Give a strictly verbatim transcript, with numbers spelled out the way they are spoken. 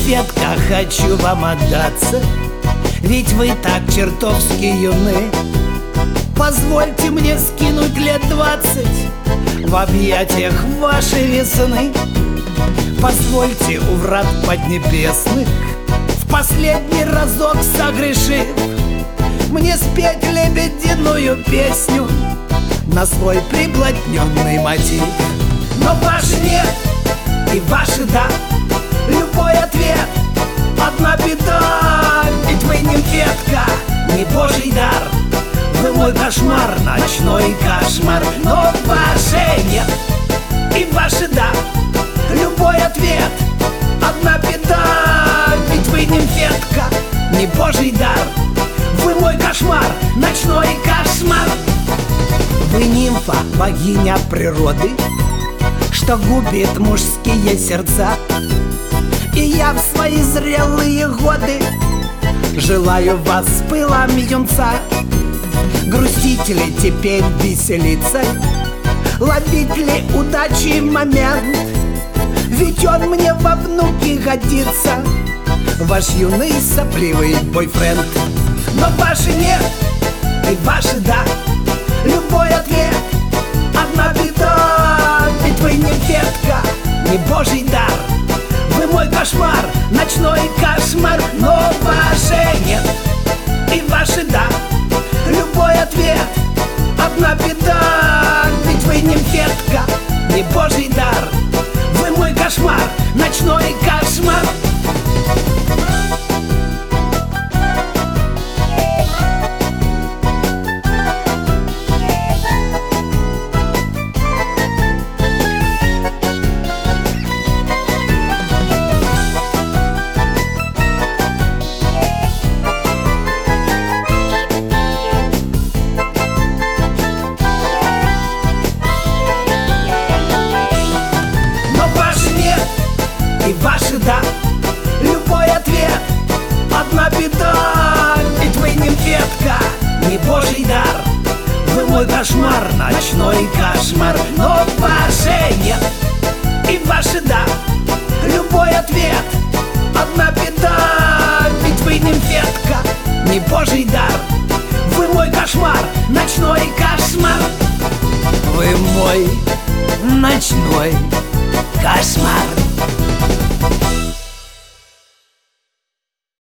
нимфетка, хочу вам отдаться, ведь вы так чертовски юны. Позвольте мне скинуть лет двадцать в объятиях вашей весны. Позвольте у врат поднебесных, в последний разок согрешив, мне спеть лебединую песню на свой приблотненный мотив. Но ваш нет и ваши да, любой ответ одна беда. Ведь вы нимфетка, не божий дар, вы мой кошмар, ночной кошмар. Но ваше нет и ваше да, любой ответ одна беда. Ведь вы нимфетка, не божий дар, вы мой кошмар, ночной кошмар. Вы нимфа, богиня природы, что губит мужские сердца. И я в свои зрелые годы желаю вас с пылом юнца. Грустить ли теперь веселиться, ловить ли удачи момент, ведь он мне во внуки годится, ваш юный сопливый бойфренд. Но ваши нет и ваши да, любой ответ одна беда. Ведь вы нимфетка, не божий дар, вы мой кошмар, ночной кошмар. Но ваше нет и ваше да, любой ответ одна беда. Ведь вы нимфетка, не божий дар, вы мой кошмар, ночной кошмар. И ваши да, любой ответ одна беда. Ведь вы нимфетка, не божий дар, вы мой кошмар, ночной кошмар. Но ваше нет и ваши да, любой ответ